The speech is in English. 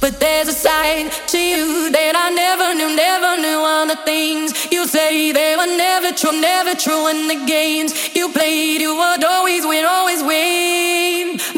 But there's a side to you that I never knew, never knew. All the things you say, they were never true, never true. And the games you played, you would always win, always win.